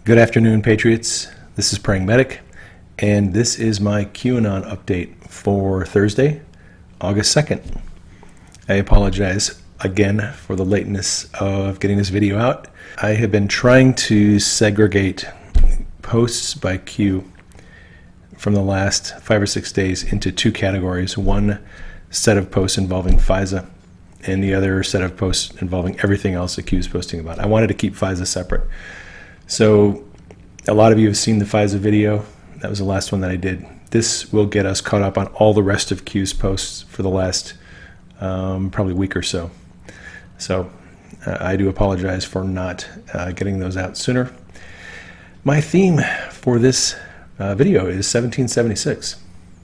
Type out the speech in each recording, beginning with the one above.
Good afternoon, Patriots. This is Praying Medic, and this is my QAnon update for Thursday, August 2nd. I apologize again for the lateness of getting this video out. I have been trying to segregate posts by Q from the last 5 or 6 days into two categories. One set of posts involving FISA, and the other set of posts involving everything else that Q is posting about. I wanted to keep FISA separate. So a lot of you have seen the FISA video. That was the last one that I did. This will get us caught up on all the rest of Q's posts for the last probably week or so. So I do apologize for not getting those out sooner. My theme for this video is 1776.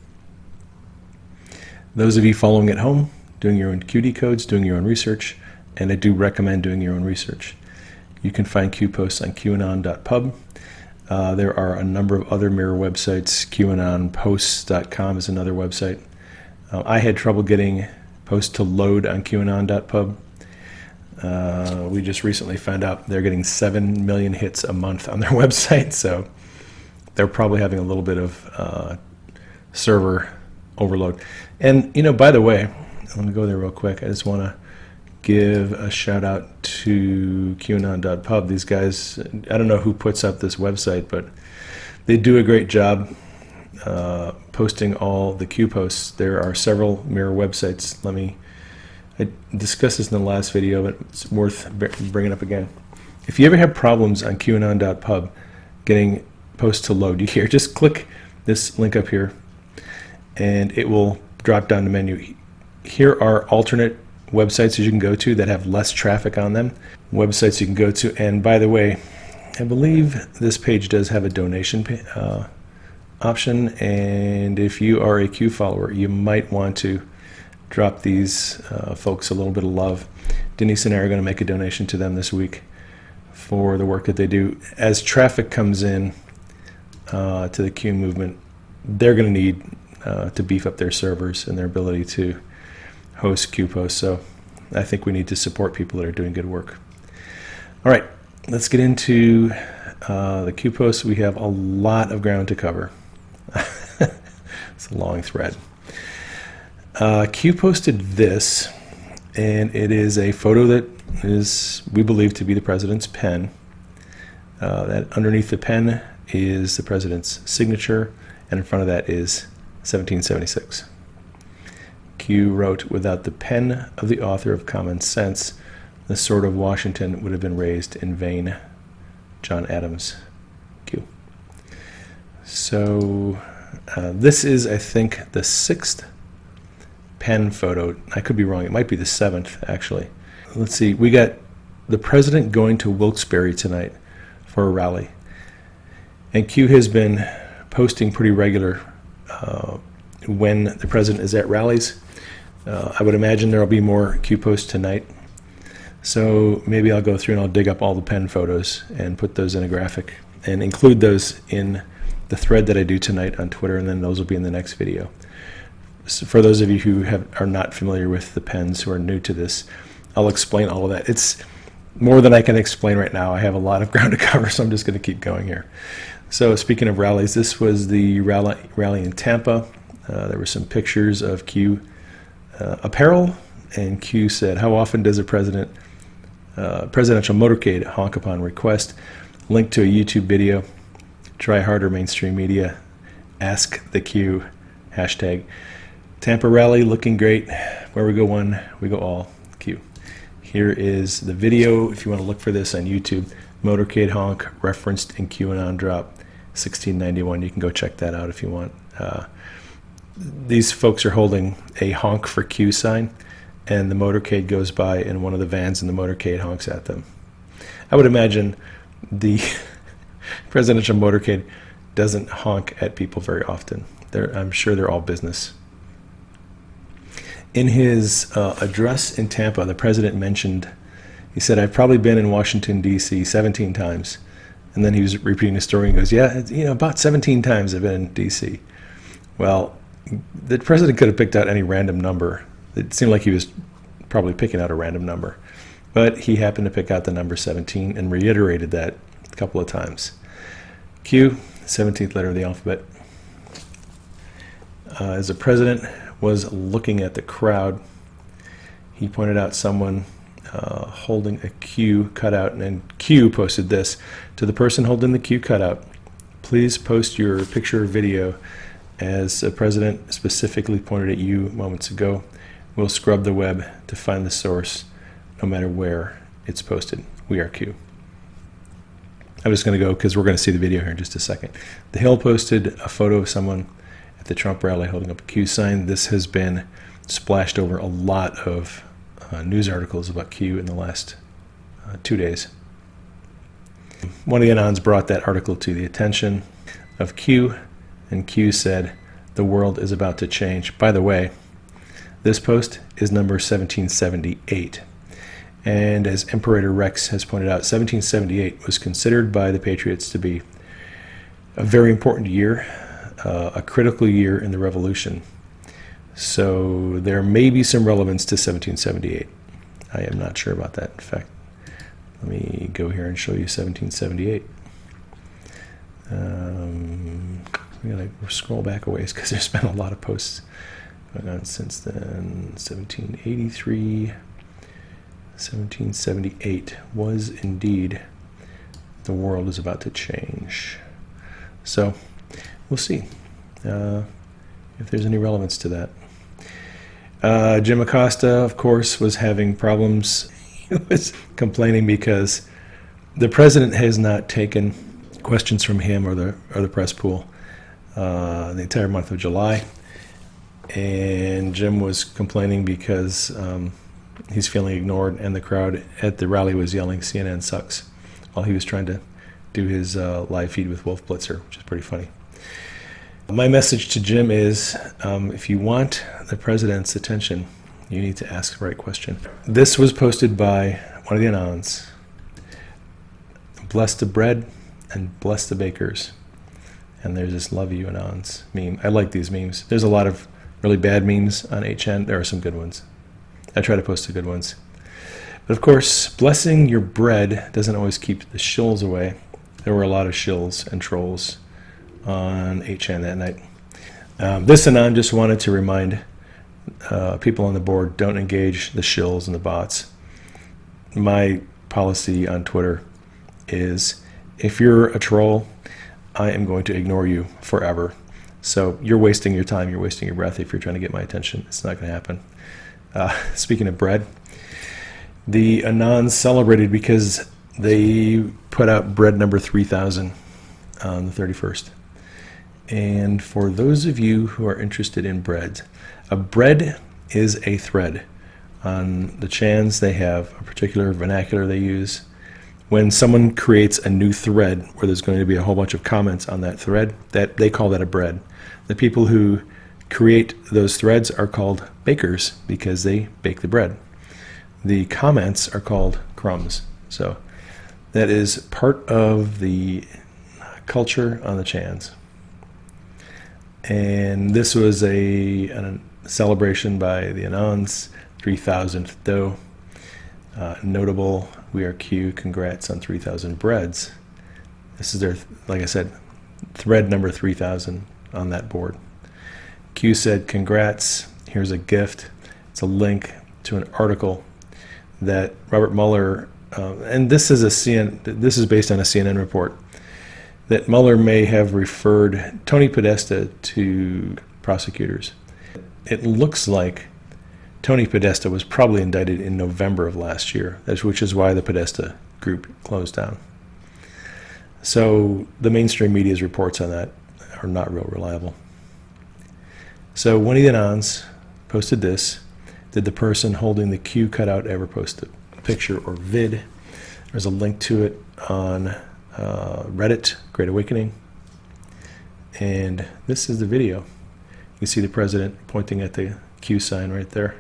Those of you following at home, doing your own QD codes, doing your own research, and I do recommend doing your own research. You can find Q posts on qanon.pub. There are a number of other mirror websites. QAnonPosts.com is another website. I had trouble getting posts to load on QAnon.pub. We just recently found out they're getting 7 million hits a month on their website, so they're probably having a little bit of server overload. And, you know, by the way, let me go there real quick. I just want to give a shout out to QAnon.pub. These guys, I don't know who puts up this website, but they do a great job posting all the Q posts. There are several mirror websites. I discussed this in the last video, but it's worth bringing up again. If you ever have problems on QAnon.pub getting posts to load, just click this link up here, and it will drop down the menu. Here are alternate websites that you can go to that have less traffic on them, websites you can go to. And by the way, I believe this page does have a donation option, and if you are a Q follower, you might want to drop these folks a little bit of love. Denise and I are going to make a donation to them this week for the work that they do. As traffic comes in to the Q movement, they're going to need to beef up their servers and their ability to host Q posts. So I think we need to support people that are doing good work. All right, let's get into the Q posts. We have a lot of ground to cover. It's a long thread. Q posted this, and it is a photo that is, we believe, to be the president's pen. That underneath the pen is the president's signature, and in front of that is 1776. Q wrote, "Without the pen of the author of Common Sense, the sword of Washington would have been raised in vain. John Adams." Q. So this is, I think, the 6th pen photo. I could be wrong. It might be the 7th, actually. Let's see. We got the president going to Wilkes-Barre tonight for a rally. And Q has been posting pretty regular when the president is at rallies. I would imagine there will be more Q posts tonight. So maybe I'll go through and I'll dig up all the pen photos and put those in a graphic and include those in the thread that I do tonight on Twitter, and then those will be in the next video. So for those of you who are not familiar with the pens, who are new to this, I'll explain all of that. It's more than I can explain right now. I have a lot of ground to cover, so I'm just going to keep going here. So speaking of rallies, this was the rally in Tampa. There were some pictures of Q apparel, and Q said, "How often does a presidential motorcade honk upon request?" Link to a YouTube video. Try harder, mainstream media. Ask the Q. Hashtag Tampa rally looking great. Where we go one, we go all. Q. Here is the video. If you want to look for this on YouTube, motorcade honk referenced in QAnon drop 1691. You can go check that out if you want. These folks are holding a honk for Q sign, and the motorcade goes by, and one of the vans in the motorcade honks at them. I would imagine the presidential motorcade doesn't honk at people very often. I'm sure they're all business. In his address in Tampa, the president mentioned, he said, "I've probably been in Washington, D.C. 17 times. And then he was repeating the story and goes, "Yeah, about 17 times I've been in D.C. Well, the president could have picked out any random number. It seemed like he was probably picking out a random number. But he happened to pick out the number 17 and reiterated that a couple of times. Q, 17th letter of the alphabet. As the president was looking at the crowd, he pointed out someone holding a Q cutout, and Q posted this: to the person holding the Q cutout, please post your picture or video as the president specifically pointed at you moments ago. We'll scrub the web to find the source no matter where it's posted. We are Q. I'm just going to go because we're going to see the video here in just a second. The Hill posted a photo of someone at the Trump rally holding up a Q sign. This has been splashed over a lot of news articles about Q in the last 2 days. One of the Anons brought that article to the attention of Q, and Q said, "The world is about to change." By the way, this post is number 1778. And as Imperator Rex has pointed out, 1778 was considered by the Patriots to be a very important year, a critical year in the Revolution. So there may be some relevance to 1778. I am not sure about that. In fact, let me go here and show you 1778. I'm going to scroll back a ways because there's been a lot of posts going on since then. 1783, 1778 was indeed "The world is about to change." So we'll see if there's any relevance to that. Jim Acosta, of course, was having problems. He was complaining because the president has not taken questions from him or the press pool the entire month of July. And Jim was complaining because he's feeling ignored, and the crowd at the rally was yelling "CNN sucks" while he was trying to do his live feed with Wolf Blitzer, which is pretty funny. My message to Jim is, if you want the president's attention, you need to ask the right question. This was posted by one of the Anons. "Bless the bread and bless the bakers." And there's this "Love You Anons" meme. I like these memes. There's a lot of really bad memes on 8chan. There are some good ones. I try to post the good ones. But of course, blessing your bread doesn't always keep the shills away. There were a lot of shills and trolls on 8chan that night. This Anon just wanted to remind people on the board, don't engage the shills and the bots. My policy on Twitter is, if you're a troll, I am going to ignore you forever. So you're wasting your time, you're wasting your breath if you're trying to get my attention. It's not going to happen. Speaking of bread, the Anons celebrated because they put out bread number 3000 on the 31st. And for those of you who are interested in bread, a bread is a thread. On the Chans, they have a particular vernacular they use. When someone creates a new thread where there's going to be a whole bunch of comments on that thread, that they call that a bread. The people who create those threads are called bakers because they bake the bread. The comments are called crumbs. So that is part of the culture on the Chans. And this was a celebration by the Anons, 3000th dough. Notable, we are Q, congrats on 3000 breads. This is their, like I said, thread number 3000 on that board. Q said, congrats, here's a gift. It's a link to an article that Robert Mueller, and this is based on a CNN report, that Mueller may have referred Tony Podesta to prosecutors. It looks like Tony Podesta was probably indicted in November of last year, which is why the Podesta group closed down. So the mainstream media's reports on that are not real reliable. So one of the Anons posted this. Did the person holding the Q cutout ever post a picture or vid? There's a link to it on Reddit, Great Awakening. And this is the video. You can see the president pointing at the Q sign right there.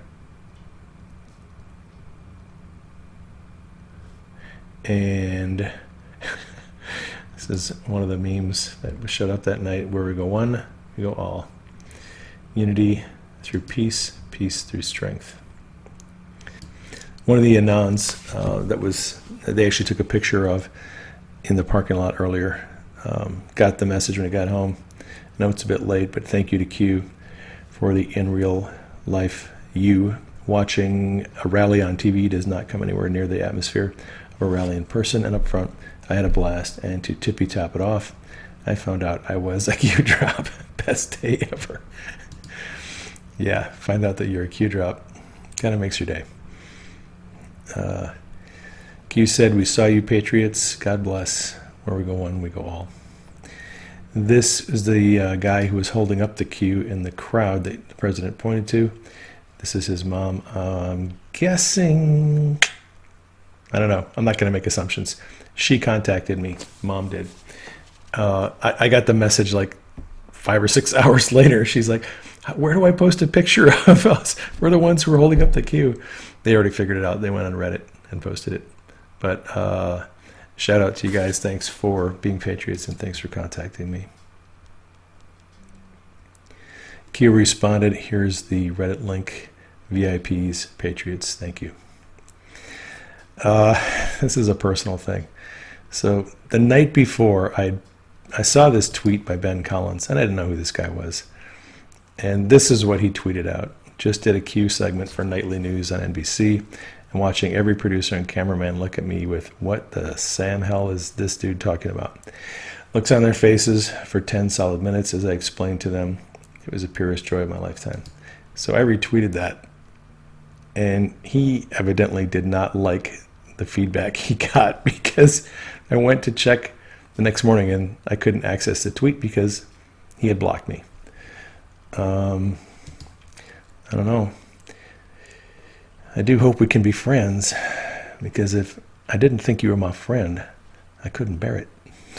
And this is one of the memes that showed up that night, where we go one, we go all. Unity through peace, peace through strength. One of the Anons that they actually took a picture of in the parking lot earlier got the message when I got home. I know it's a bit late, but thank you to Q for the in real life you. Watching a rally on TV does not come anywhere near the atmosphere of a rally in person and up front. I had a blast, and to tippy top it off, I found out I was a Q drop. Best day ever. Yeah, find out that you're a Q drop. Kind of makes your day. Q said, "We saw you, Patriots. God bless. Where we go one, we go all." This is the guy who was holding up the Q in the crowd that the president pointed to. This is his mom. I'm guessing, I don't know. I'm not going to make assumptions. She contacted me. Mom did. I got the message like 5 or 6 hours later. She's like, "Where do I post a picture of us? We're the ones who are holding up the Q." They already figured it out. They went on Reddit and posted it. But shout out to you guys. Thanks for being patriots, and thanks for contacting me. Q responded, "Here's the Reddit link. VIPs, Patriots, thank you." This is a personal thing. So the night before, I saw this tweet by Ben Collins, and I didn't know who this guy was. And this is what he tweeted out. "Just did a Q segment for Nightly News on NBC. And watching every producer and cameraman look at me with, what the Sam hell is this dude talking about? Looks on their faces for 10 solid minutes as I explained to them. It was the purest joy of my lifetime." So I retweeted that. And he evidently did not like the feedback he got, because I went to check the next morning and I couldn't access the tweet because he had blocked me. I don't know. I do hope we can be friends, because if I didn't think you were my friend, I couldn't bear it.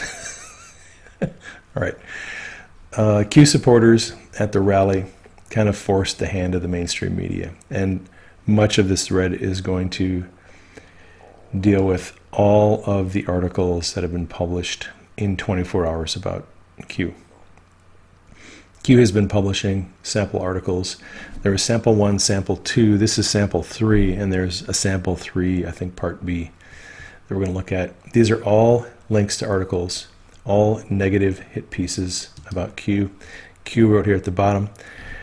All right. Q supporters at the rally kind of forced the hand of the mainstream media, and much of this thread is going to deal with all of the articles that have been published in 24 hours about Q. Q has been publishing sample articles. There was sample 1, sample 2. This is sample 3, and there's a sample 3, I think part B, that we're going to look at. These are all links to articles, all negative hit pieces about Q. Q wrote here at the bottom,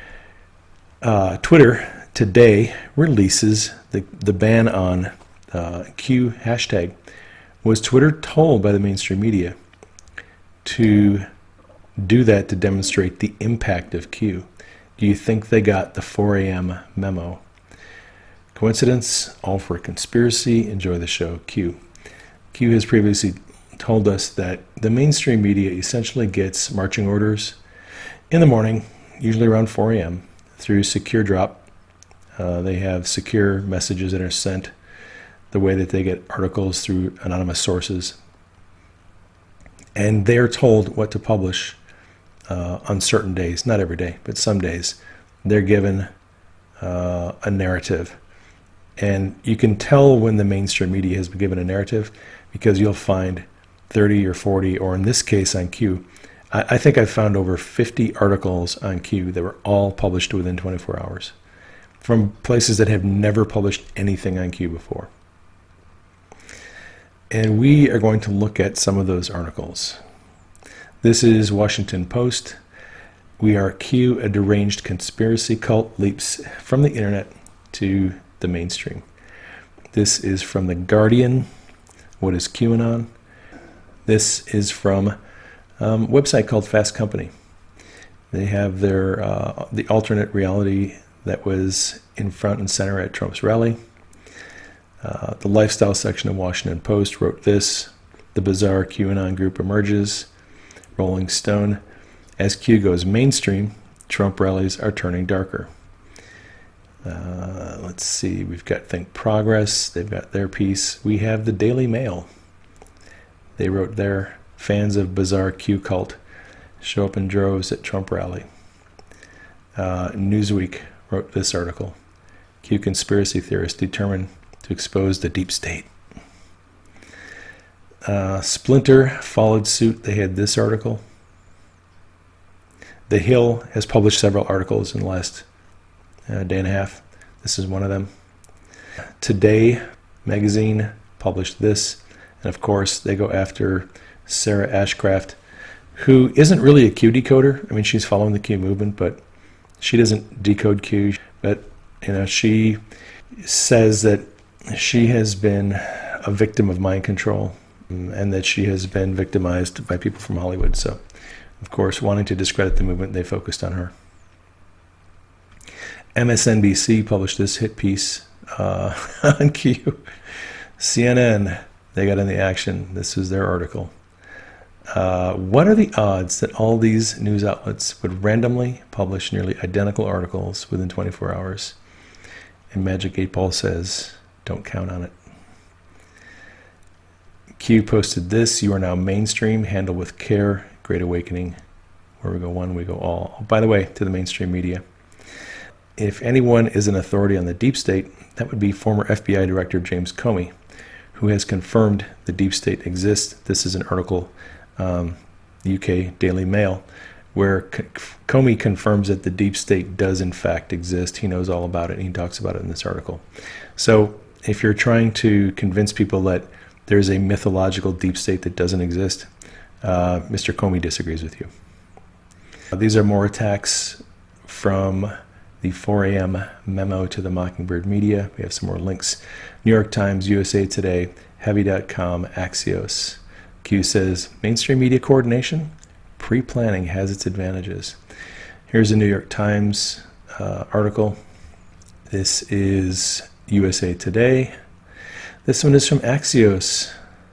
Twitter today releases the ban on Q hashtag. Was Twitter told by the mainstream media to do that to demonstrate the impact of Q? Do you think they got the 4 a.m. memo? Coincidence? All for a conspiracy? Enjoy the show, Q. Q has previously told us that the mainstream media essentially gets marching orders in the morning, usually around 4 a.m., through Secure Drop. They have secure messages that are sent the way that they get articles through anonymous sources. And they are told what to publish on certain days, not every day, but some days. They're given a narrative. And you can tell when the mainstream media has been given a narrative, because you'll find 30 or 40, or in this case on Q, I think I've found over 50 articles on Q that were all published within 24 hours from places that have never published anything on Q before. And we are going to look at some of those articles. This is Washington Post. We are Q, a deranged conspiracy cult leaps from the internet to the mainstream. This is from The Guardian. What is QAnon? This is from a website called Fast Company. They have their the alternate reality that was in front and center at Trump's rally. The lifestyle section of Washington Post wrote this: the bizarre QAnon group emerges. Rolling Stone: as Q goes mainstream, Trump rallies are turning darker. Let's see, we've got Think Progress, they've got their piece. We have the Daily Mail. They wrote there: fans of bizarre Q cult show up in droves at Trump rally. Newsweek wrote this article: Q conspiracy theorists determined to expose the deep state. Splinter followed suit. They had this article. The Hill has published several articles in the last day and a half. This is one of them. Today magazine published this. And of course, they go after Sarah Ashcraft, who isn't really a Q decoder. I mean, she's following the Q movement, but she doesn't decode Q. But, she says that she has been a victim of mind control and that she has been victimized by people from Hollywood. So, of course, wanting to discredit the movement, they focused on her. MSNBC published this hit piece on Q. CNN, they got in the action. This is their article. What are the odds that all these news outlets would randomly publish nearly identical articles within 24 hours? And Magic 8 Ball says, don't count on it. Q posted this: you are now mainstream, handle with care, great awakening. Where we go one, we go all. By the way, to the mainstream media, if anyone is an authority on the deep state, that would be former FBI Director James Comey, who has confirmed the deep state exists. This is an article, UK Daily Mail, where Comey confirms that the deep state does in fact exist. He knows all about it, and he talks about it in this article. So if you're trying to convince people that there's a mythological deep state that doesn't exist, Mr. Comey disagrees with you. These are more attacks from the 4 a.m. memo to the Mockingbird media. We have some more links. New York Times, USA Today, Heavy.com, Axios. Q says, mainstream media coordination, pre-planning has its advantages. Here's a New York Times article. This is USA Today. This one is from Axios.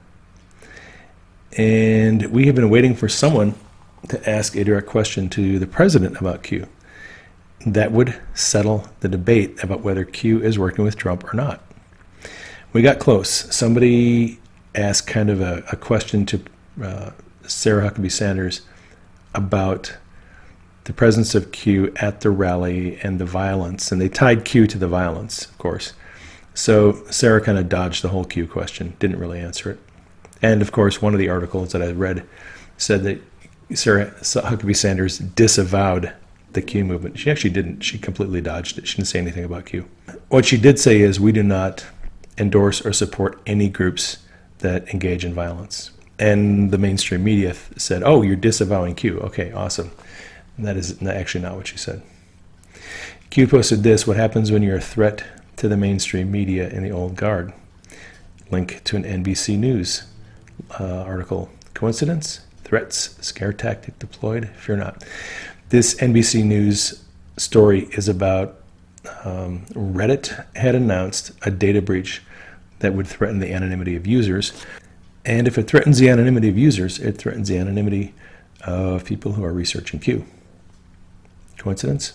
And we have been waiting for someone to ask a direct question to the president about Q. That would settle the debate about whether Q is working with Trump or not. We got close. Somebody asked kind of a question to Sarah Huckabee Sanders about the presence of Q at the rally and the violence, and they tied Q to the violence, of course. So Sarah kind of dodged the whole Q question, didn't really answer it. And of course, one of the articles that I read said that Sarah Huckabee Sanders disavowed the Q movement. She actually didn't. She completely dodged it. She didn't say anything about Q. What she did say is, we do not endorse or support any groups that engage in violence. And the mainstream media said, oh, you're disavowing Q. Okay, awesome. And that is actually not what she said. Q posted this: what happens when you're a threat to the mainstream media in the old guard? Link to an NBC News article. Coincidence? Threats? Scare tactic deployed? Fear not. This NBC News story is about Reddit had announced a data breach that would threaten the anonymity of users. And if it threatens the anonymity of users, it threatens the anonymity of people who are researching Q. Coincidence?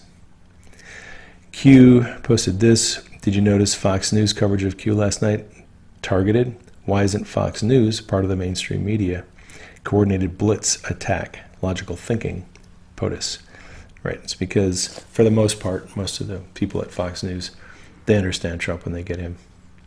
Q posted this: did you notice Fox News coverage of Q last night? Targeted. Why isn't Fox News part of the mainstream media? Coordinated blitz attack. Logical thinking. POTUS. Right. It's because, for the most part, most of the people at Fox News, they understand Trump when they get him.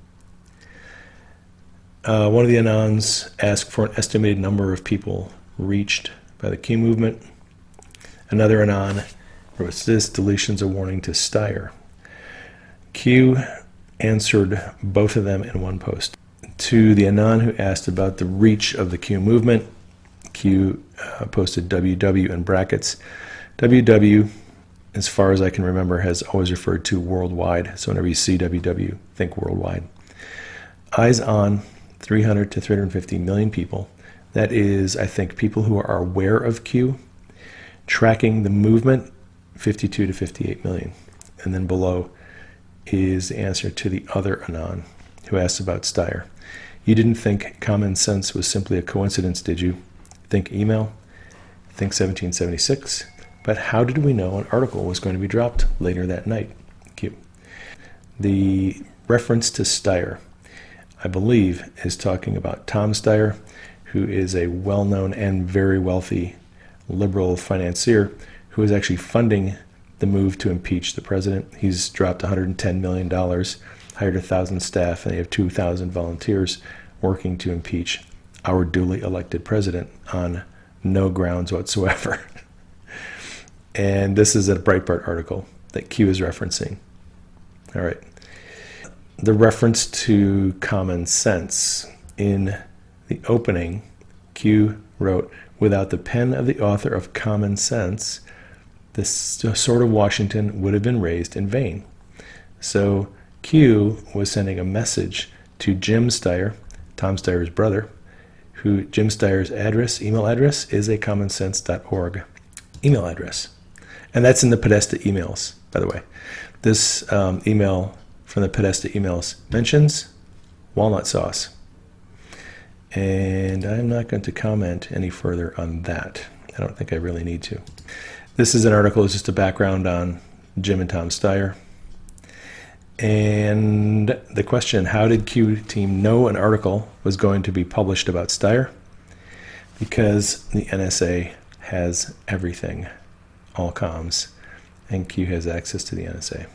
One of the Anons asked for an estimated number of people reached by the Q movement. Another Anon wrote this: deletion's a warning to Steyer. Q answered both of them in one post. To the Anon who asked about the reach of the Q movement, Q posted WW in brackets. WW, as far as I can remember, has always referred to worldwide. So whenever you see WW, think worldwide. Eyes on 300 to 350 million people. That is, I think, people who are aware of Q. Tracking the movement, 52 to 58 million. And then below is the answer to the other Anon who asked about Steyer. You didn't think common sense was simply a coincidence, did you? Think email? Think 1776? But how did we know an article was going to be dropped later that night? Q. The reference to Steyer, I believe, is talking about Tom Steyer, who is a well-known and very wealthy liberal financier who is actually funding the move to impeach the president. He's dropped $110 million, hired 1,000 staff, and they have 2,000 volunteers working to impeach our duly elected president on no grounds whatsoever. And this is a Breitbart article that Q is referencing. All right. The reference to common sense in the opening, Q wrote, Without the pen of the author of Common Sense, this sword of Washington would have been raised in vain. So Q was sending a message to Jim Steyer, Tom Steyer's brother, who Jim Steyer's email address is a commonsense.org email address. And that's in the Podesta emails, by the way. This email from the Podesta emails mentions walnut sauce. And I'm not going to comment any further on that. I don't think I really need to. This is an article, it's just a background on Jim and Tom Steyer. And the question, how did Q team know an article was going to be published about Steyer? Because the NSA has everything, all comms, and Q has access to the NSA.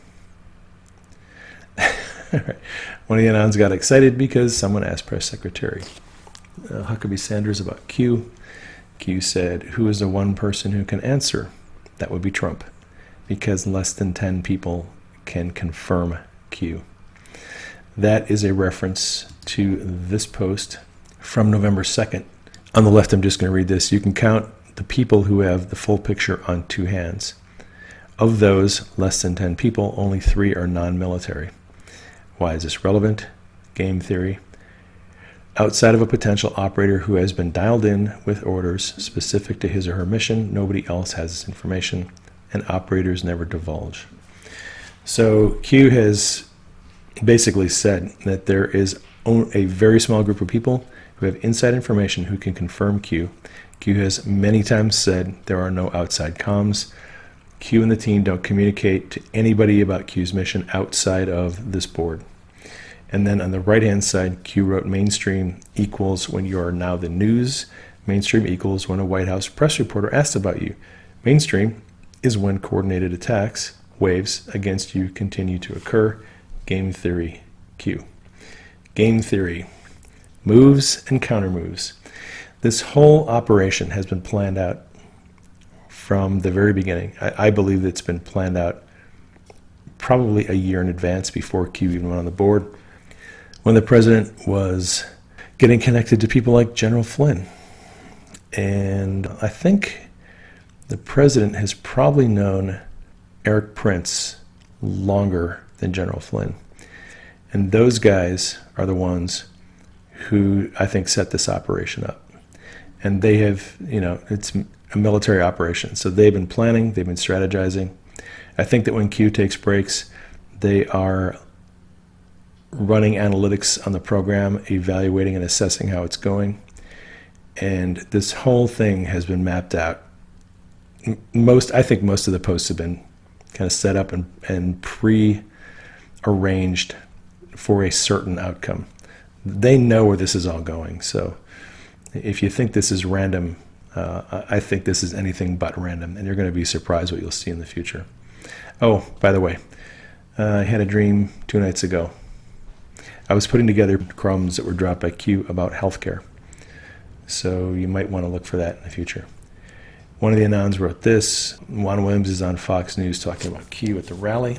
One of the Anons got excited because someone asked Press Secretary Huckabee Sanders about Q. Q said, who is the one person who can answer? That would be Trump, because less than 10 people can confirm Q. That is a reference to this post from November 2nd. On the left, I'm just going to read this. You can count the people who have the full picture on 2 hands. Of those less than 10 people, only 3 are non-military. Why is this relevant? Game theory. Outside of a potential operator who has been dialed in with orders specific to his or her mission, nobody else has this information, and operators never divulge. So Q has basically said that there is a very small group of people who have inside information who can confirm Q. Q has many times said there are no outside comms. Q and the team don't communicate to anybody about Q's mission outside of this board. And then on the right-hand side, Q wrote mainstream equals when you are now the news. Mainstream equals when a White House press reporter asks about you. Mainstream is when coordinated attacks, waves against you continue to occur. Game theory, Q. Game theory, moves and countermoves. This whole operation has been planned out from the very beginning. I believe it's been planned out probably a year in advance before Q even went on the board, when the president was getting connected to people like General Flynn. And I think the president has probably known Erik Prince longer than General Flynn. And those guys are the ones who I think set this operation up. And they have, it's a military operation. So they've been planning, they've been strategizing. I think that when Q takes breaks, they are running analytics on the program, evaluating and assessing how it's going. And this whole thing has been mapped out. I think most of the posts have been kind of set up and pre-arranged for a certain outcome. They know where this is all going. So if you think this is random, I think this is anything but random, and you're going to be surprised what you'll see in the future. Oh, by the way, I had a dream 2 nights ago. I was putting together crumbs that were dropped by Q about healthcare. So you might want to look for that in the future. One of the Anons wrote this. Juan Williams is on Fox News talking about Q at the rally.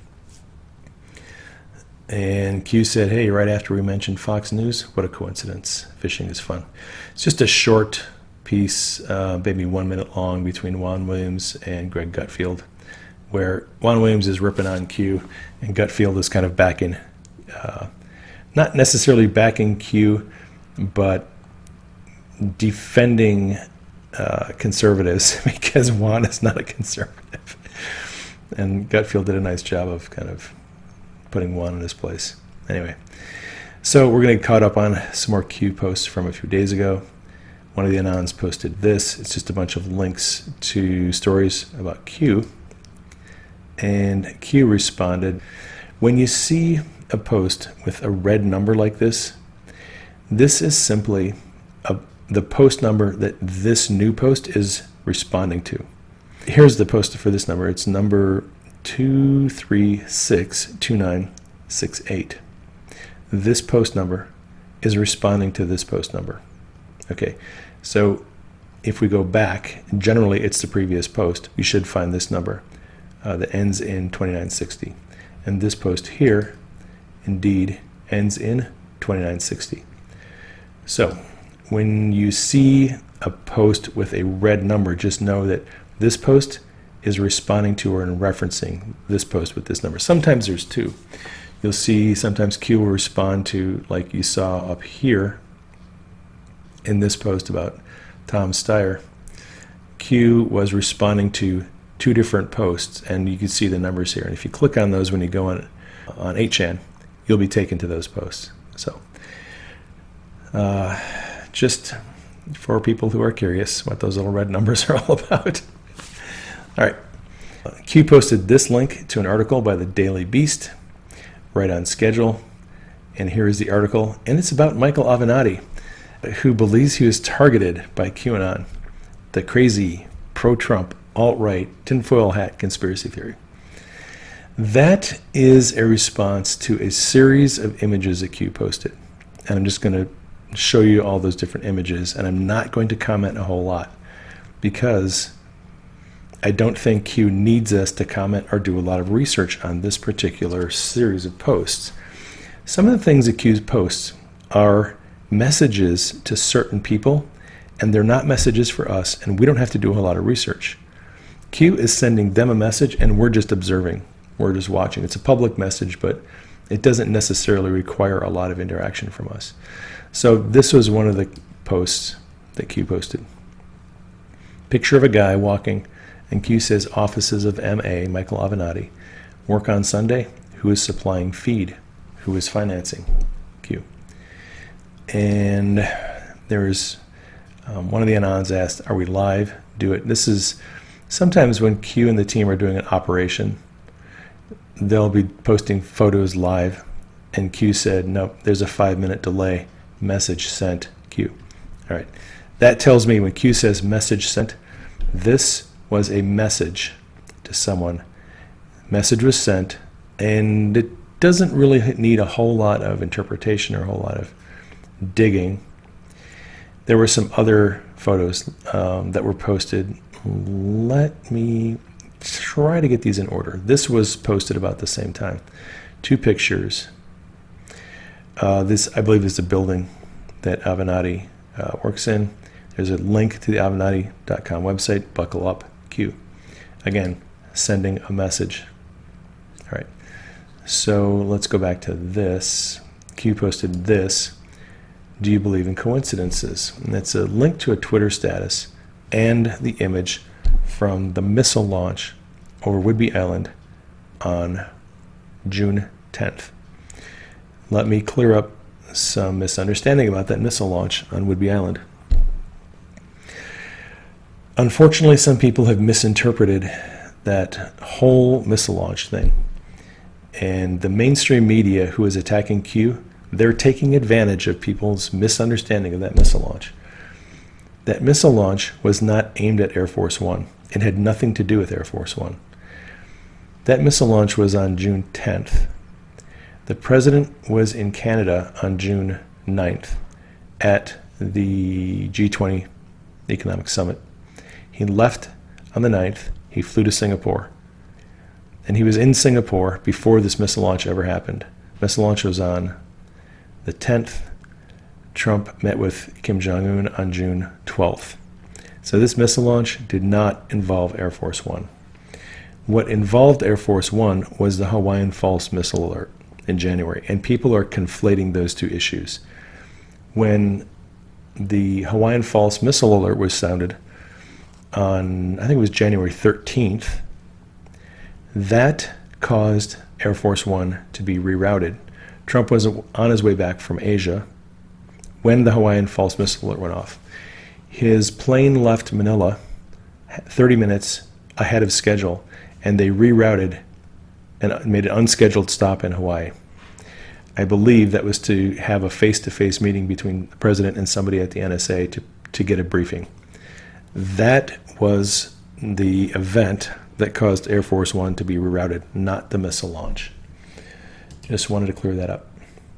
And Q said, hey, right after we mentioned Fox News, what a coincidence. Fishing is fun. It's just a short piece, maybe 1 minute long, between Juan Williams and Greg Gutfeld, where Juan Williams is ripping on Q and Gutfeld is kind of backing, not necessarily backing Q, but defending conservatives because Juan is not a conservative. And Gutfeld did a nice job of kind of putting Juan in his place. Anyway, so we're going to get caught up on some more Q posts from a few days ago. One of the Anons posted this. It's just a bunch of links to stories about Q. And Q responded, when you see a post with a red number like this, this is simply the post number that this new post is responding to. Here's the post for this number. It's number 2362968. This post number is responding to this post number. Okay, so if we go back, generally it's the previous post. We should find this number that ends in 2960. And this post here, indeed, ends in 2960. So when you see a post with a red number, just know that this post is responding to or referencing this post with this number. Sometimes there's two. You'll see sometimes Q will respond to, like you saw up here in this post about Tom Steyer. Q was responding to two different posts, and you can see the numbers here. And if you click on those when you go on 8chan, you'll be taken to those posts. So just for people who are curious what those little red numbers are all about. All right. Q posted this link to an article by the Daily Beast, right on schedule. And here is the article. And it's about Michael Avenatti, who believes he was targeted by QAnon, the crazy pro-Trump, alt-right, tinfoil hat conspiracy theory. That is a response to a series of images that Q posted. And I'm just going to show you all those different images, and I'm not going to comment a whole lot because I don't think Q needs us to comment or do a lot of research on this particular series of posts. Some of the things that Q posts are messages to certain people, and they're not messages for us, and we don't have to do a lot of research. Q is sending them a message, and we're just observing. We're just watching. It's a public message, but it doesn't necessarily require a lot of interaction from us. So this was one of the posts that Q posted. Picture of a guy walking, and Q says, offices of M.A., Michael Avenatti, work on Sunday. Who is supplying feed? Who is financing? Q. And there's one of the Anons asked, are we live? Do it. This is sometimes when Q and the team are doing an operation, they'll be posting photos live, and Q said, no, there's a 5-minute delay. Message sent, Q. All right. That tells me when Q says message sent, this was a message to someone. Message was sent, and it doesn't really need a whole lot of interpretation or a whole lot of digging. There were some other photos that were posted. Let me try to get these in order. This was posted about the same time. Two pictures. This, I believe, is the building that Avenatti works in. There's a link to the Avenatti.com website. Buckle up, Q. Again, sending a message. All right. So let's go back to this. Q posted this. Do you believe in coincidences? And that's a link to a Twitter status and the image from the missile launch over Whidbey Island on June 10th. Let me clear up some misunderstanding about that missile launch on Whidbey Island. Unfortunately, some people have misinterpreted that whole missile launch thing. And the mainstream media who is attacking Q, they're taking advantage of people's misunderstanding of that missile launch. That missile launch was not aimed at Air Force One. It had nothing to do with Air Force One. That missile launch was on June 10th. The president was in Canada on June 9th at the G20 Economic Summit. He left on the 9th. He flew to Singapore. And he was in Singapore before this missile launch ever happened. Missile launch was on the 10th. Trump met with Kim Jong-un on June 12th. So this missile launch did not involve Air Force One. What involved Air Force One was the Hawaiian False Missile Alert in January, and people are conflating those two issues. When the Hawaiian False Missile Alert was sounded on, I think it was January 13th, that caused Air Force One to be rerouted. Trump was on his way back from Asia when the Hawaiian False Missile Alert went off. His plane left Manila 30 minutes ahead of schedule, and they rerouted and made an unscheduled stop in Hawaii. I believe that was to have a face-to-face meeting between the president and somebody at the NSA to get a briefing. That was the event that caused Air Force One to be rerouted, not the missile launch. Just wanted to clear that up.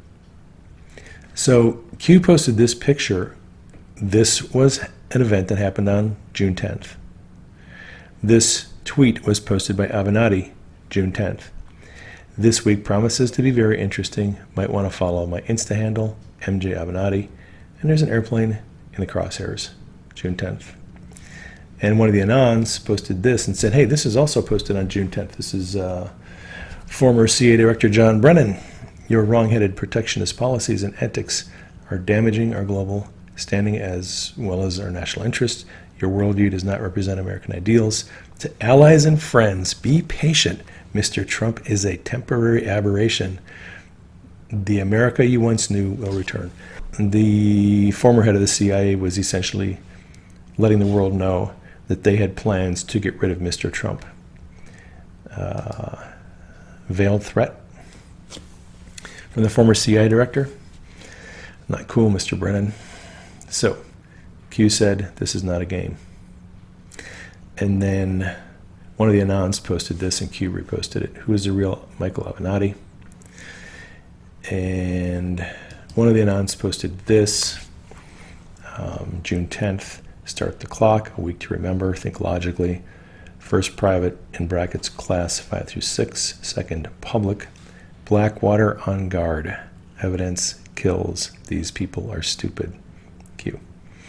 So Q posted this picture. This was an event that happened on June 10th. This tweet was posted by Avenatti June 10th. This week promises to be very interesting. Might want to follow my Insta handle, MJ Avenatti, and there's an airplane in the crosshairs. June 10th. And one of the Anons posted this and said, hey, this is also posted on June 10th. This is former CIA Director John Brennan. Your wrong-headed protectionist policies and ethics are damaging our global standing as well as our national interests. Your worldview does not represent American ideals. To allies and friends, be patient. Mr. Trump is a temporary aberration. The America you once knew will return. The former head of the CIA was essentially letting the world know that they had plans to get rid of Mr. Trump. Veiled threat from the former CIA director. Not cool, Mr. Brennan. So, Q said, this is not a game. And then one of the Anons posted this and Q reposted it. Who is the real Michael Avenatti? And one of the Anons posted this, June 10th, start the clock, a week to remember, think logically. First private, in brackets, class 5 through 6. Second, public. Blackwater on guard. Evidence kills. These people are stupid. Q.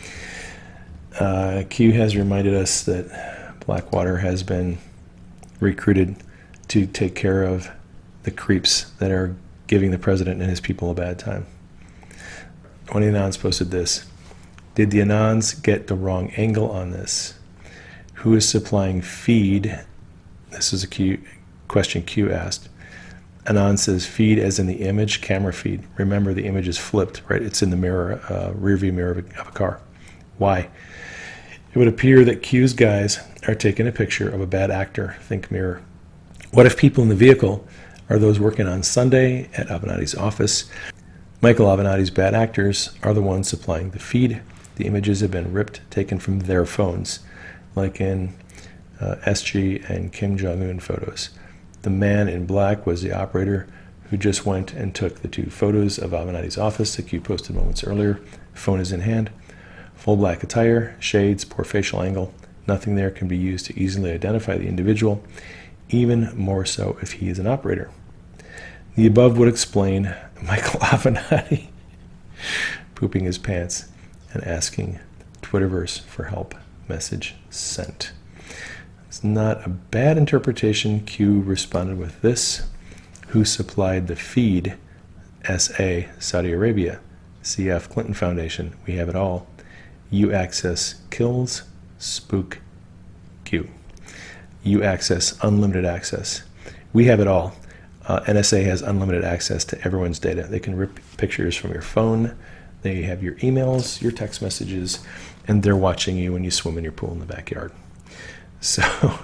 Q has reminded us that Blackwater has been recruited to take care of the creeps that are giving the president and his people a bad time. One of the Anons posted this. Did the Anons get the wrong angle on this? Who is supplying feed? This is a question Q asked. Anon says feed as in the image, camera feed. Remember, the image is flipped, right? It's in the mirror, rearview mirror of a car. Why? It would appear that Q's guys are taking a picture of a bad actor. Think mirror. What if people in the vehicle are those working on Sunday at Avenatti's office? Michael Avenatti's bad actors are the ones supplying the feed. The images have been ripped, taken from their phones, like in SG and Kim Jong-un photos. The man in black was the operator who just went and took the 2 photos of Avenatti's office that Q posted moments earlier. Phone is in hand. Full black attire, shades, poor facial angle. Nothing there can be used to easily identify the individual, even more so if he is an operator. The above would explain Michael Avenatti pooping his pants and asking Twitterverse for help. Message sent. It's not a bad interpretation. Q responded with this. Who supplied the feed? SA, Saudi Arabia. CF, Clinton Foundation. We have it all. U access kills. Spook Q. U access, unlimited access. We have it all. NSA has unlimited access to everyone's data. They can rip pictures from your phone. They have your emails, your text messages, and they're watching you when you swim in your pool in the backyard. So,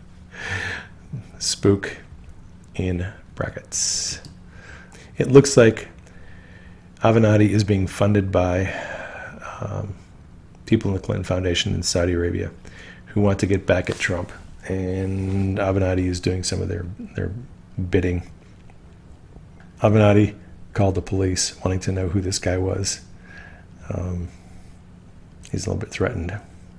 spook in brackets. It looks like Avenatti is being funded by people in the Clinton Foundation in Saudi Arabia who want to get back at Trump. And Avenatti is doing some of their bidding. Avenatti called the police wanting to know who this guy was. He's a little bit threatened.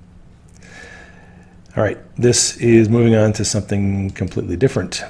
All right, this is moving on to something completely different.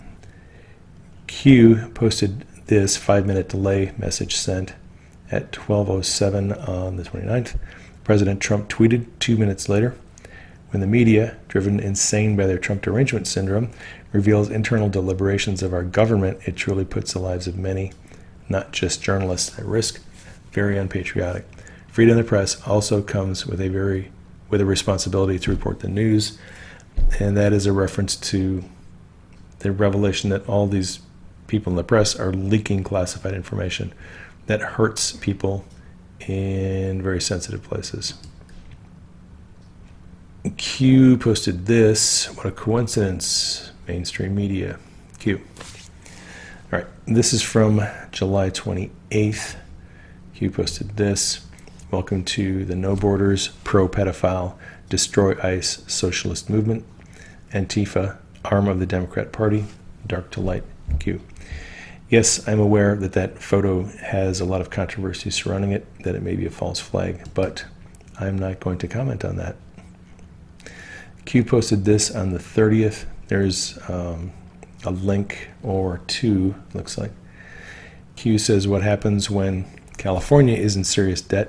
Q posted this 5-minute delay message sent at 12:07 on the 29th. President Trump tweeted 2 minutes later. When the media, driven insane by their Trump derangement syndrome, reveals internal deliberations of our government, it truly puts the lives of many, not just journalists, at risk. Very unpatriotic. Freedom of the press also comes with a responsibility to report the news, and that is a reference to the revelation that all these people in the press are leaking classified information that hurts people in very sensitive places. Q posted this. What a coincidence. Mainstream media. Q. All right. This is from July 28th. Q posted this. Welcome to the No Borders, Pro-Pedophile, Destroy ICE Socialist Movement. Antifa, arm of the Democrat Party. Dark to light. Q. Yes, I'm aware that that photo has a lot of controversy surrounding it, that it may be a false flag, but I'm not going to comment on that. Q posted this on the 30th. There's a link or two, looks like. Q says, what happens when California is in serious debt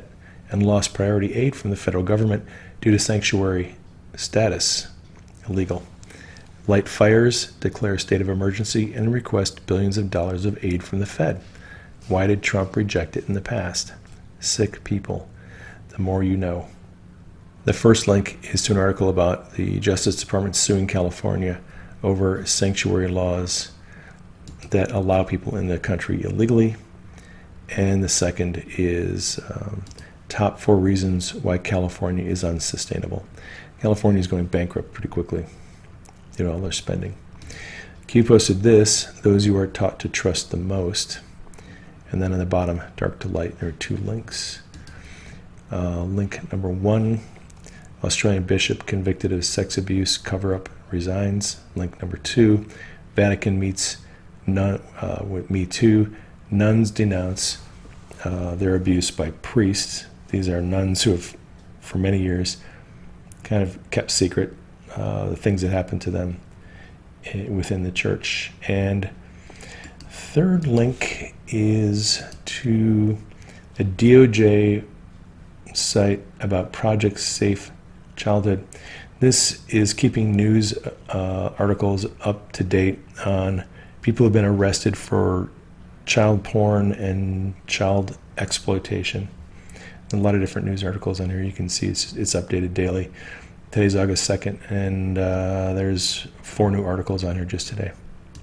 and lost priority aid from the federal government due to sanctuary status. Illegal. Light fires, declare state of emergency, and request billions of dollars of aid from the Fed. Why did Trump reject it in the past? Sick people. The more you know. The first link is to an article about the Justice Department suing California over sanctuary laws that allow people in the country illegally. And the second is top 4 reasons why California is unsustainable. California is going bankrupt pretty quickly due to all their spending. Q posted this, those you are taught to trust the most. And then on the bottom, dark to light, there are 2 links. Link number 1, Australian bishop convicted of sex abuse cover-up resigns. Link number 2, Vatican meets with Me Too. Nuns denounce their abuse by priests. These are nuns who have, for many years, kind of kept secret the things that happened to them within the church. And third link is to a DOJ site about Project Safe Childhood. This is keeping news articles up to date on people who have been arrested for child porn and child exploitation. A lot of different news articles on here. You can see it's updated daily. Today's August 2nd, and there's 4 new articles on here just today.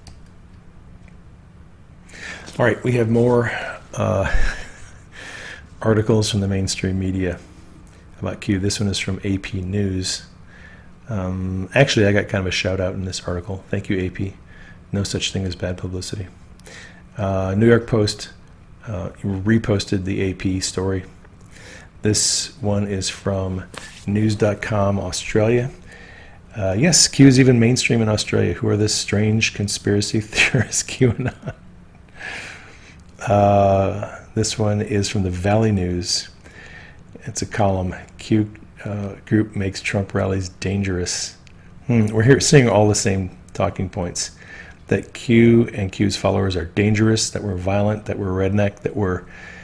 All right, we have more articles from the mainstream media about Q. This one is from AP News. Actually, I got kind of a shout out in this article. Thank you, AP. No such thing as bad publicity. New York Post reposted the AP story. This one is from news.com Australia. Yes, Q is even mainstream in Australia. Who are this strange conspiracy theorist QAnon? This one is from the Valley News. It's a column. Q group makes Trump rallies dangerous. We're here seeing all the same talking points. That Q and Q's followers are dangerous, that we're violent, that we're redneck, that we're,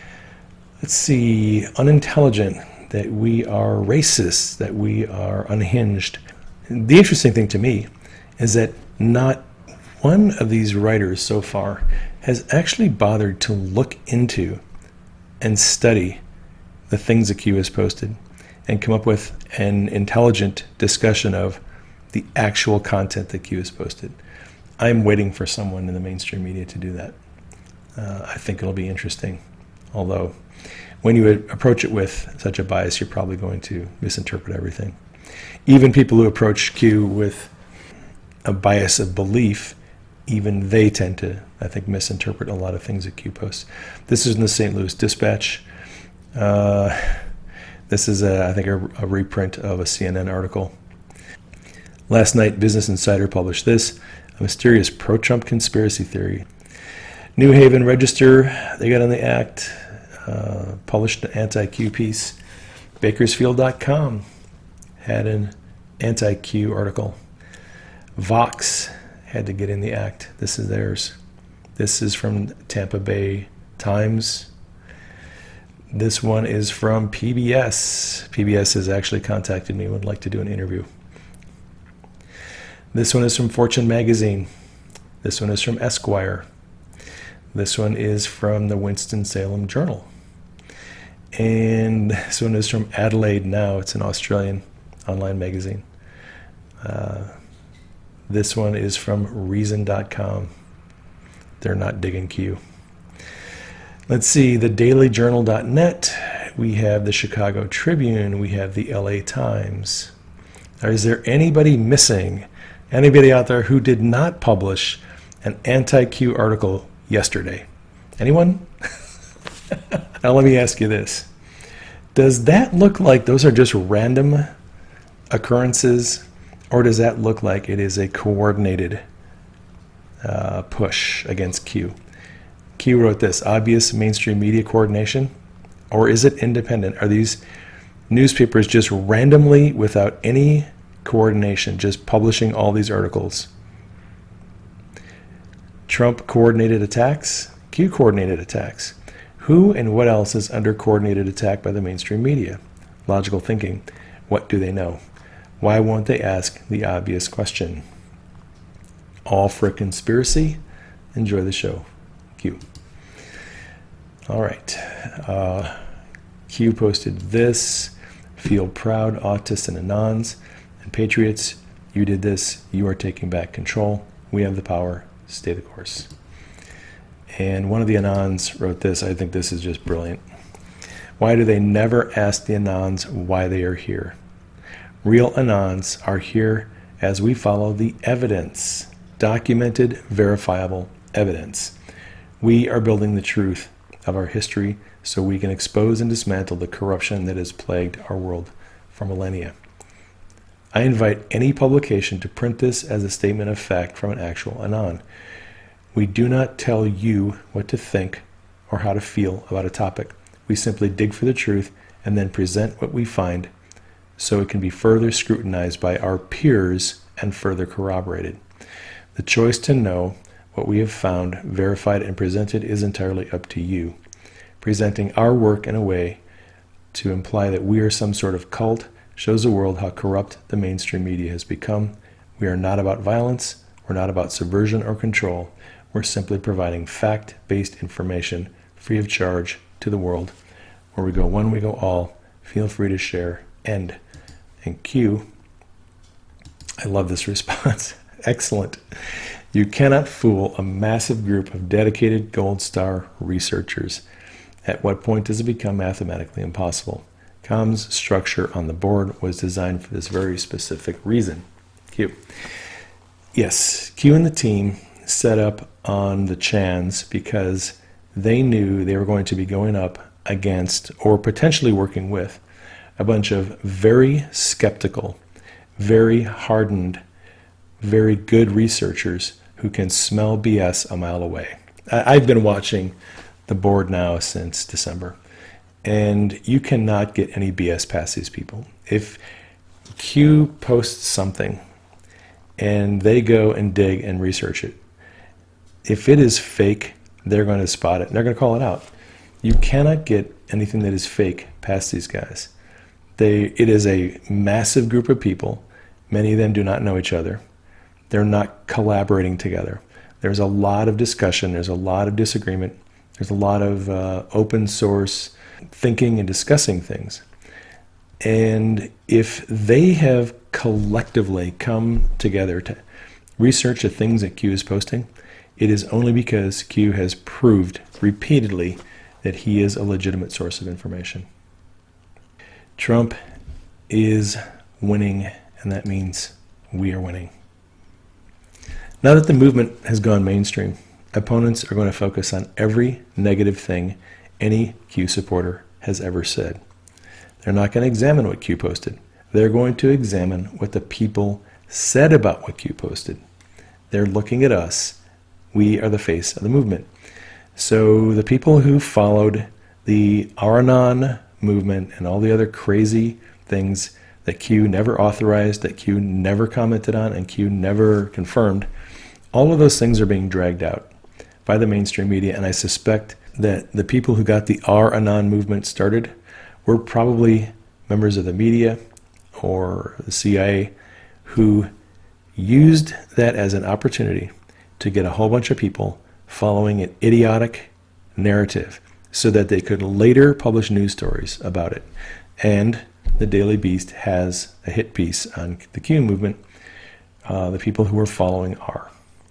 unintelligent, that we are racist, that we are unhinged. The interesting thing to me is that not one of these writers so far has actually bothered to look into and study the things that Q has posted and come up with an intelligent discussion of the actual content that Q has posted. I'm waiting for someone in the mainstream media to do that. I think it'll be interesting, although when you approach it with such a bias, you're probably going to misinterpret everything. Even people who approach Q with a bias of belief, even they tend to, I think, misinterpret a lot of things that Q posts. This is in the St. Louis Dispatch. This is, I think, a reprint of a CNN article. Last night, Business Insider published this, a mysterious pro-Trump conspiracy theory. New Haven Register, they got on the act, published an anti-Q piece. Bakersfield.com had an anti-Q article. Vox had to get in the act. This is theirs. This is from Tampa Bay Times. This one is from PBS. PBS has actually contacted me and would like to do an interview. This one is from Fortune Magazine. This one is from Esquire. This one is from the Winston-Salem Journal. And this one is from Adelaide Now. It's an Australian online magazine. This one is from Reason.com. They're not digging Q. Let's see, the dailyjournal.net. We have the Chicago Tribune. We have the LA Times. Is there anybody missing? Anybody out there who did not publish an anti-Q article yesterday? Anyone? Now let me ask you this. Does that look like those are just random occurrences, or does that look like it is a coordinated push against Q? Q wrote this, obvious mainstream media coordination, or is it independent? Are these newspapers just randomly, without any coordination, just publishing all these articles? Trump coordinated attacks, Q coordinated attacks. Who and what else is under coordinated attack by the mainstream media? Logical thinking. What do they know? Why won't they ask the obvious question? All for a conspiracy? Enjoy the show. Q. All right. Q posted this. Feel proud, autists and anons and patriots. You did this. You are taking back control. We have the power. Stay the course. And one of the anons wrote this. I think this is just brilliant. Why do they never ask the anons why they are here? Real anons are here as we follow the evidence. Documented, verifiable evidence. We are building the truth of our history so we can expose and dismantle the corruption that has plagued our world for millennia. I invite any publication to print this as a statement of fact from an actual anon. We do not tell you what to think or how to feel about a topic. We simply dig for the truth and then present what we find so it can be further scrutinized by our peers and further corroborated. The choice to know what we have found, verified, and presented is entirely up to you. Presenting our work in a way to imply that we are some sort of cult shows the world how corrupt the mainstream media has become. We are not about violence. We're not about subversion or control. We're simply providing fact-based information free of charge to the world. Where we go one, we go all. Feel free to share. End. And Q, I love this response. Excellent. You cannot fool a massive group of dedicated gold star researchers. At what point does it become mathematically impossible? Comms structure on the board was designed for this very specific reason. Q. Yes, Q and the team set up on the Chans because they knew they were going to be going up against or potentially working with a bunch of very skeptical, very hardened, very good researchers who can smell BS a mile away. I've been watching the board now since December, and you cannot get any BS past these people. If Q posts something and they go and dig and research it, if it is fake, they're going to spot it and they're going to call it out. You cannot get anything that is fake past these guys. It is a massive group of people. Many of them do not know each other. They're not collaborating together. There's a lot of discussion. There's a lot of disagreement. There's a lot of open source thinking and discussing things. And if they have collectively come together to research the things that Q is posting, it is only because Q has proved repeatedly that he is a legitimate source of information. Trump is winning, and that means we are winning. Now that the movement has gone mainstream, opponents are going to focus on every negative thing any Q supporter has ever said. They're not going to examine what Q posted. They're going to examine what the people said about what Q posted. They're looking at us. We are the face of the movement. So the people who followed the Aranon movement and all the other crazy things that Q never authorized, that Q never commented on, and Q never confirmed, all of those things are being dragged out by the mainstream media, and I suspect that the people who got the R-Anon movement started were probably members of the media or the CIA who used that as an opportunity to get a whole bunch of people following an idiotic narrative so that they could later publish news stories about it. And the Daily Beast has a hit piece on the Q movement, the people who are following R.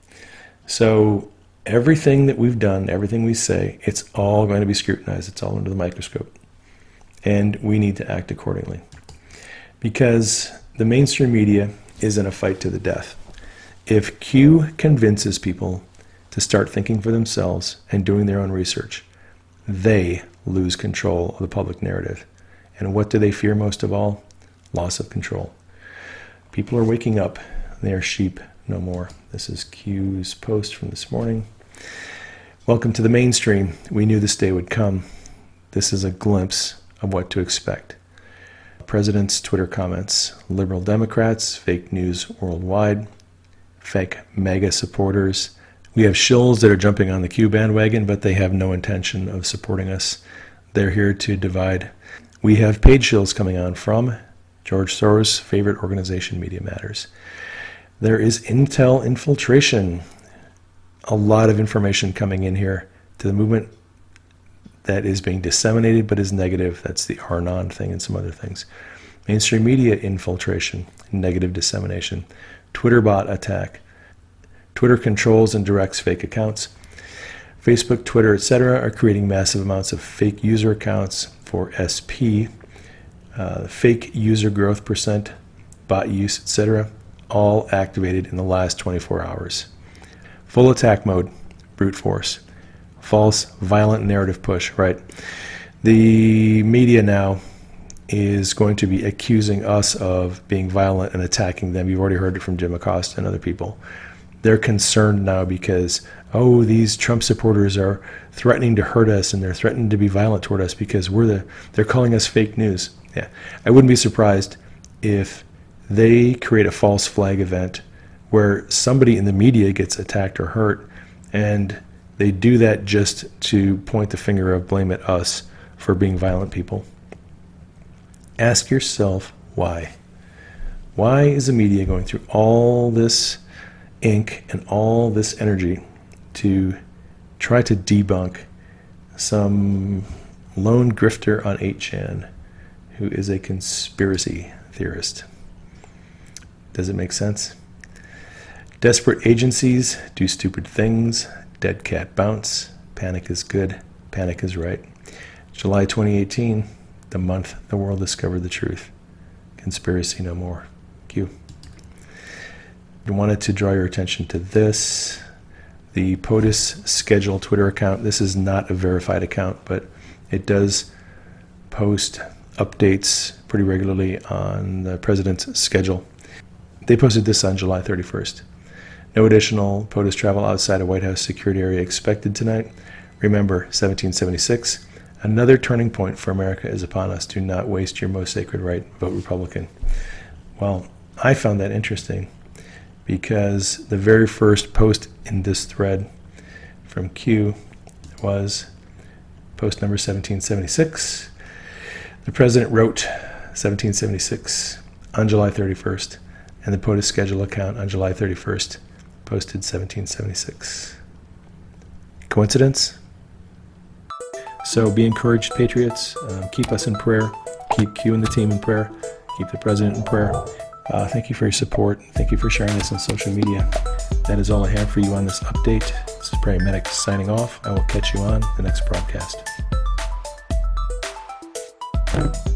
So everything that we've done, everything we say, it's all going to be scrutinized. It's all under the microscope. And we need to act accordingly. Because the mainstream media is in a fight to the death. If Q convinces people to start thinking for themselves and doing their own research, they lose control of the public narrative. And what do they fear most of all? Loss of control. People are waking up. They are sheep no more. This is Q's post from this morning. Welcome to the mainstream. We knew this day would come. This is a glimpse of what to expect. President's Twitter comments. Liberal Democrats, fake news worldwide, fake MAGA supporters, We have shills that are jumping on the Q bandwagon, but they have no intention of supporting us. They're here to divide. We have paid shills coming on from George Soros' favorite organization, Media Matters. There is Intel infiltration. A lot of information coming in here to the movement that is being disseminated but is negative. That's the Arnon thing and some other things. Mainstream media infiltration, negative dissemination. Twitter bot attack. Twitter controls and directs fake accounts. Facebook, Twitter, etc. are creating massive amounts of fake user accounts for SP. Fake user growth percent, bot use, etc. all activated in the last 24 hours. Full attack mode, brute force. False, violent narrative push, right? The media now is going to be accusing us of being violent and attacking them. You've already heard it from Jim Acosta and other people. They're concerned now because, these Trump supporters are threatening to hurt us and they're threatening to be violent toward us because they're calling us fake news. Yeah, I wouldn't be surprised if they create a false flag event where somebody in the media gets attacked or hurt, and they do that just to point the finger of blame at us for being violent people. Ask yourself why. Why is the media going through all this ink and all this energy to try to debunk some lone grifter on 8chan who is a conspiracy theorist? Does it make sense? Desperate agencies do stupid things. Dead cat bounce. Panic is good. Panic is right. July 2018, the month the world discovered the truth. Conspiracy no more. Q. I wanted to draw your attention to this. The POTUS schedule Twitter account. This is not a verified account, but it does post updates pretty regularly on the president's schedule. They posted this on July 31st. No additional POTUS travel outside a White House security area expected tonight. Remember, 1776. Another turning point for America is upon us. Do not waste your most sacred right. Vote Republican. Well, I found that interesting because the very first post in this thread from Q was post number 1776. The president wrote 1776 on July 31st, and the POTUS schedule account on July 31st posted 1776. Coincidence? So be encouraged, patriots. Keep us in prayer. Keep Q and the team in prayer. Keep the president in prayer. Thank you for your support. Thank you for sharing this on social media. That is all I have for you on this update. This is Prairie Medic signing off. I will catch you on the next broadcast.